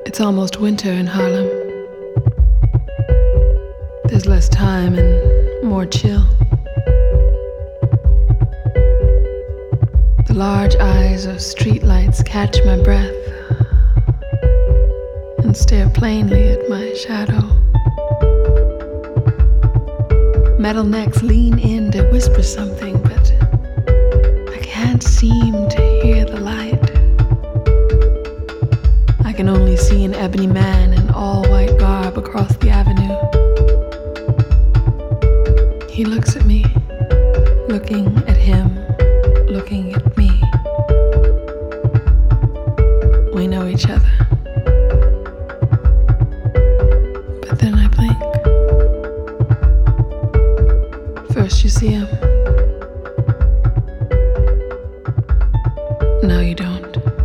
It's almost winter in Harlem. There's less time and more chill. The large eyes of streetlights catch my breath and stare plainly at my shadow. Metal necks lean in to whisper something, but I can't seem to hear the light. I can only see an ebony man in all-white garb across the avenue. He looks at me, looking at him, looking at me. We know each other. But then I blink. First you see him. Now you don't.